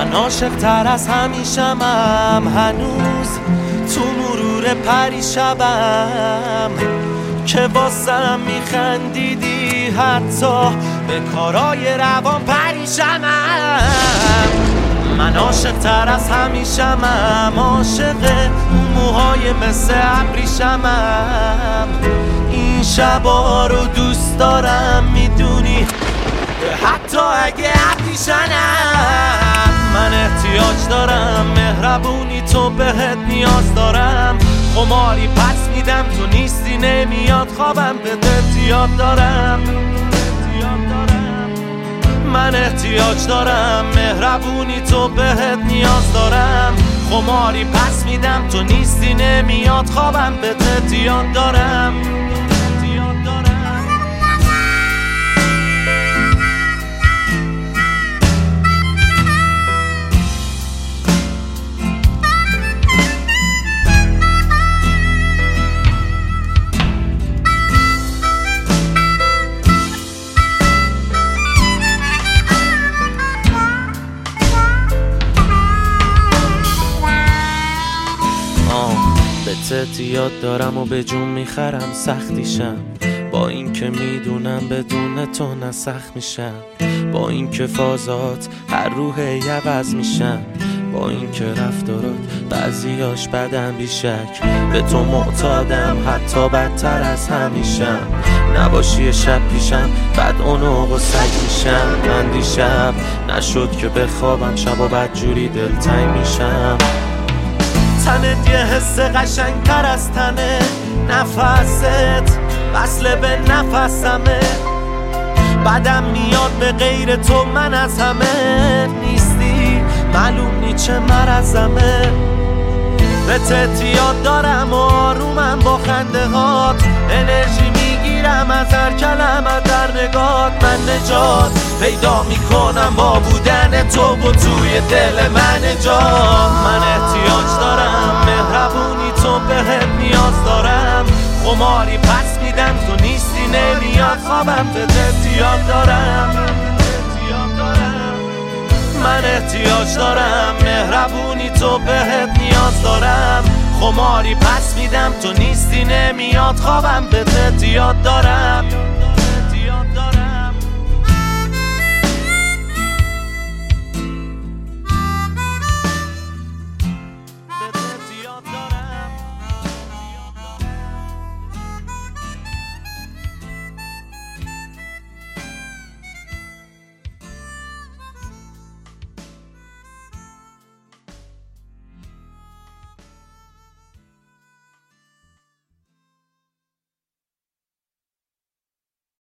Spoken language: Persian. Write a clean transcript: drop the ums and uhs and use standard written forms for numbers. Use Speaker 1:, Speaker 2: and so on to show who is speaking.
Speaker 1: من عاشق تر از همیشمم، هنوز تو مرور پریشبم که واسم میخندیدی، حتی به کارای روان پریشمم. من عاشق تر از همیشمم، عاشق موهای مثل ابریشمم. این شبا رو دوست دارم میدونی، حتی اگه ابریشمم. من احتیاج دارم مهربونی تو، بهت نیاز دارم. خماری پس میدم تو نیستی، نمیاد خوابم، بهت احتیاج دارم. من احتیاج دارم مهربونی تو، بهت نیاز دارم. خماری پس میدم تو نیستی، نمیاد خوابم، بهت احتیاج دارم. بهت یاد دارم و به جون میخرم سختیشم، با این که میدونم بدون تو نسخ میشم، با این که فازات هر روح عوض میشم، با این که رفتارات بعضیاش بدم بیشک. به تو معتادم حتی بدتر از همیشم، نباشی شب پیشم بعد اونو و سگ میشم. من دیشب نشد که بخوابم، شب و بدجوری دلتنگ میشم. تنت یه حس قشنگتر از تنه، نفست وصله به نفسمه. بعدم میاد به غیر تو من از همه نیستی، معلوم نی چه مرزمه. بهت احتیاج دارم و آرومم با خنده هات، انرژی میگیرم از هر کلمه در نگات. من نجات پیدا میکنم با بودن تو و توی دل من نجات. من احتیاج دارم مهربونی تو، بهت نیاز دارم. خماری پس میدم تو نیستی، نمیاد خوابم، بهت احتیاج دارم. من احتیاج دارم مهربونی تو، بهت نیاز دارم. خماری پس میدم تو نیستی، نمیاد خوابم، بهت احتیاج دارم.